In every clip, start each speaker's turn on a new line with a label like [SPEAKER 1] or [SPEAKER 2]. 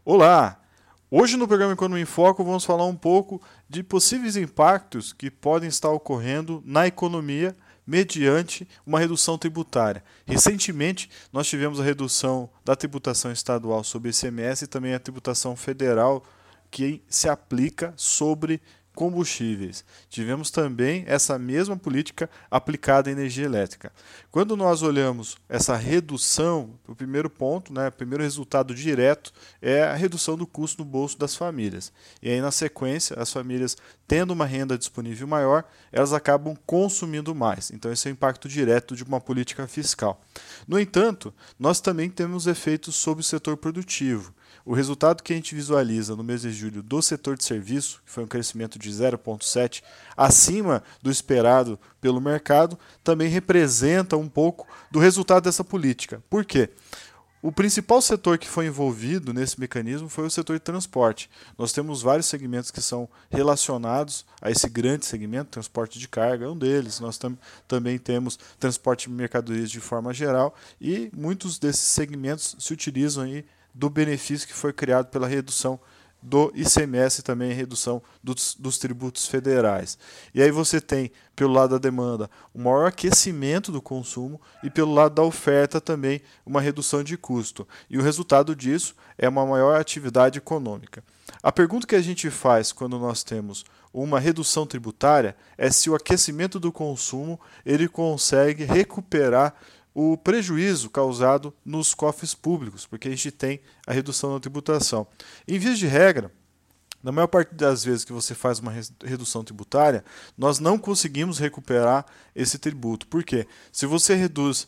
[SPEAKER 1] Olá! Hoje no programa Economia em Foco vamos falar um pouco de possíveis impactos que podem estar ocorrendo na economia mediante uma redução tributária. Recentemente, nós tivemos a redução da tributação estadual sobre ICMS e também a tributação federal que se aplica sobre combustíveis. Tivemos também essa mesma política aplicada à energia elétrica. Quando nós olhamos essa redução, o primeiro ponto, o primeiro resultado direto é a redução do custo no bolso das famílias. E aí, na sequência, as famílias tendo uma renda disponível maior, elas acabam consumindo mais. Então, esse é o impacto direto de uma política fiscal. No entanto, nós também temos efeitos sobre o setor produtivo. O resultado que a gente visualiza no mês de julho do setor de serviço, que foi um crescimento de 0,7, acima do esperado pelo mercado, também representa um pouco do resultado dessa política. Por quê? O principal setor que foi envolvido nesse mecanismo foi o setor de transporte. Nós temos vários segmentos que são relacionados a esse grande segmento, transporte de carga é um deles. Nós também temos transporte de mercadorias de forma geral e muitos desses segmentos se utilizam aí do benefício que foi criado pela redução do ICMS e também a redução dos tributos federais. E aí você tem, pelo lado da demanda, um maior aquecimento do consumo e pelo lado da oferta também uma redução de custo. E o resultado disso é uma maior atividade econômica. A pergunta que a gente faz quando nós temos uma redução tributária é se o aquecimento do consumo ele consegue recuperar o prejuízo causado nos cofres públicos, porque a gente tem a redução da tributação. Em via de regra, na maior parte das vezes que você faz uma redução tributária, nós não conseguimos recuperar esse tributo. Por quê? Se você reduz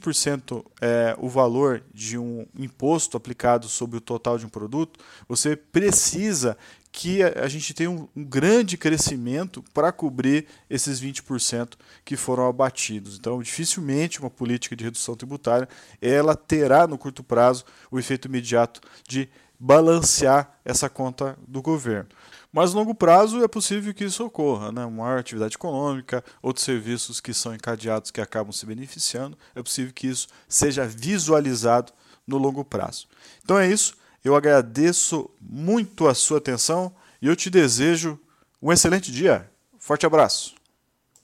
[SPEAKER 1] 20% o valor de um imposto aplicado sobre o total de um produto, você precisa que a gente tenha um grande crescimento para cobrir esses 20% que foram abatidos. Então, dificilmente uma política de redução tributária ela terá no curto prazo o efeito imediato de balancear essa conta do governo. Mas no longo prazo é possível que isso ocorra, uma maior atividade econômica, outros serviços que são encadeados que acabam se beneficiando, é possível que isso seja visualizado no longo prazo. Então é isso, eu agradeço muito a sua atenção e eu te desejo um excelente dia. Forte abraço!